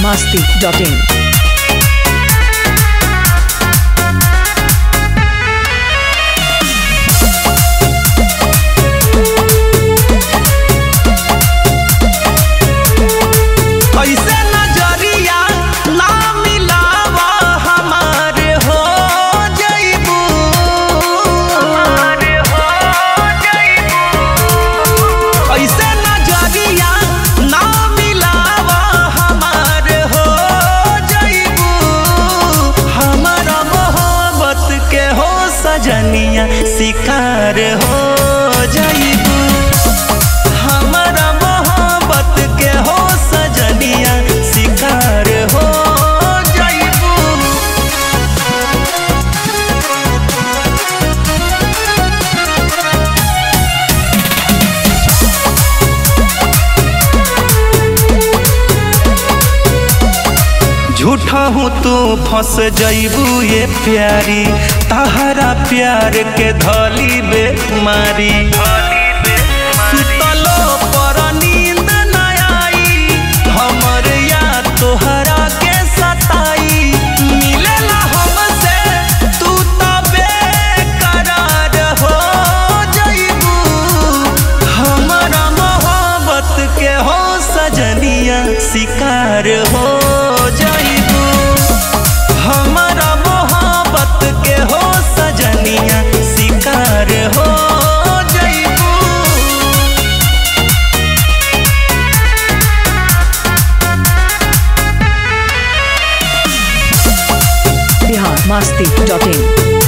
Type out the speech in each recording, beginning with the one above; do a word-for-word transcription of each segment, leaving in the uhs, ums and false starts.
masti dot in. सजनिया शिकार हो जाइबू हमारा मोहब्बत के हो सजनिया शिकार हो जाइबू। झूठा हूँ तू फंस जाइबू ये प्यारी तहरा प्यार के धली बेमारी सुतलो पर नींद न आई हमर याद तोहरा के सताई मिलेला हमसे तू तो बेकरार हो जाइबू हमारा मोहब्बत के हो सजनिया शिकार हो जाइबू हमारा मोहब्बत के हो सजनिया शिकार हो जाइबू। Bihar masti dot in.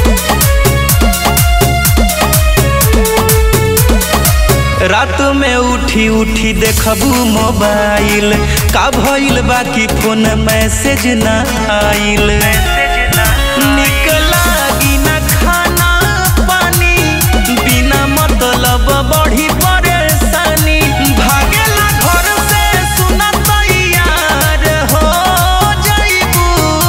रात में उठी उठी देखबू मोबाइल का भइल बाकी फोन मैसेज ना आइल निकला गिना खाना पानी बिना मतलब बढ़ी परेशानी भागेला घर से सुना तैयार हो जाइबू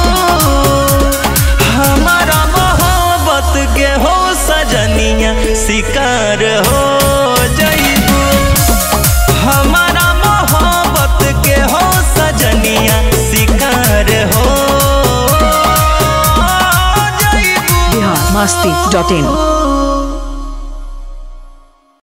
हमारा मोहब्बत के हो सजनिया शिकार हो जाइबू हमारा मोहब्बत के हो सजनिया शिकार हो जाइबू। Bihar masti dot in.